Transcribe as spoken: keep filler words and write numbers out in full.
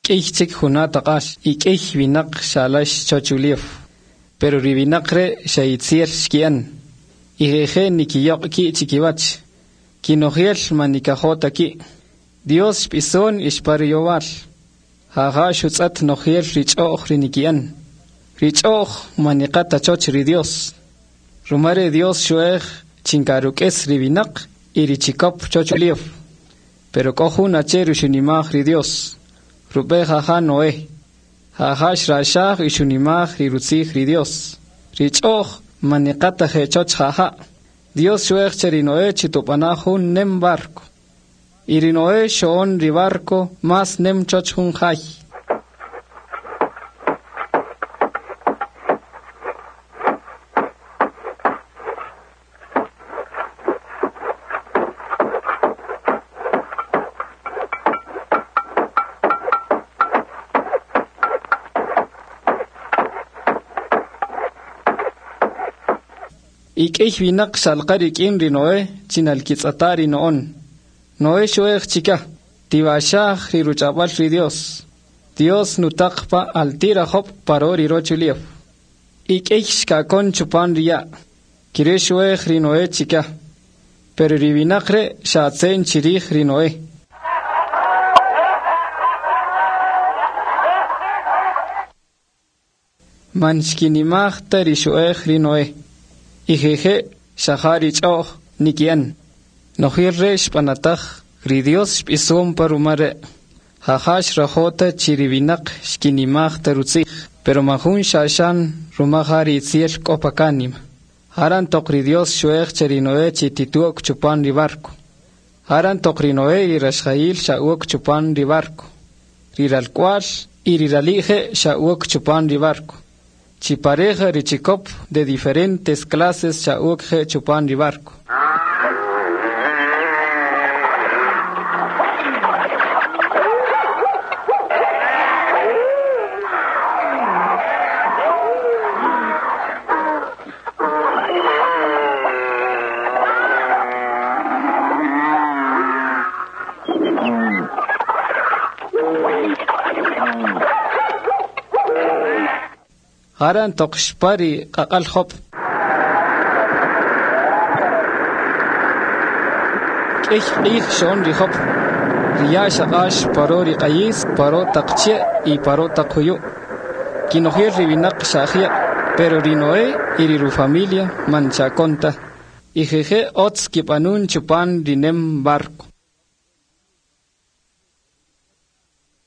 K'ihchik hunataqash ik'ih binaq shalash chochulif. Pero ribinaqre shaitsier shkian. Ijeje nikiyoq ki chikiwach. Kinohiel manikajota ki. Dios pison ishpariyowal. Haga shutzat nohiel richoch rinikian. Richoch manikata choch ri Dios. Rumare Dios shuej chinkarukes ribinaq irichikop chochulif. Pero kohun acheru shunimaj ri Dios. Rube jaja Noé. Jaja shrashaj ishunimaj ri rutzij ri Dios. Richoch manikata hechoch jaja. Dios shuej cheri Noé chitupanajun nem barco. Iri Noé shoon ri barco mas nem choch hun jay. Ik'ih binaq shalqarikin ri Noé chinalkitzatari noon. Noé shuej chika, tibashaj ri ruchabal ri Dios. Dios nutaqpa altira hop paro ri rochuliev. Ik'ih shkakon chupan riya. Kire shuej ri Noé chika. Pero ri binaqre shatsen chirij ri Noé. Manshkinimaj ta ri shuej ri Noé. Ijeje shahari choch nikian. Nohir resh panataj ri Dios pisum parumare. Hahash rajota chiribinak shkinimaj tarutzij. Pero mahun shashan rumahari itziel kopakanim. Haran tokri Dios shuej cherinoe chitituok chupan ri barco. Haran tokri Noé irashjail shauok chupan ri barco. Riralcual iriralije shauok chupan ri barco. Chipareja richikop de diferentes clases shaukje chupan ri barco. Haran tokshpari qaqal hop. K'ih q'ih shon ri hop. Riya shaqash paro ri qayis, paro taqche y paro taquyo. Kinohier ribinaq shahia, pero ri Noé y ri ru familia manchakonta. Ijeje ots kipanun chupan rinem barco.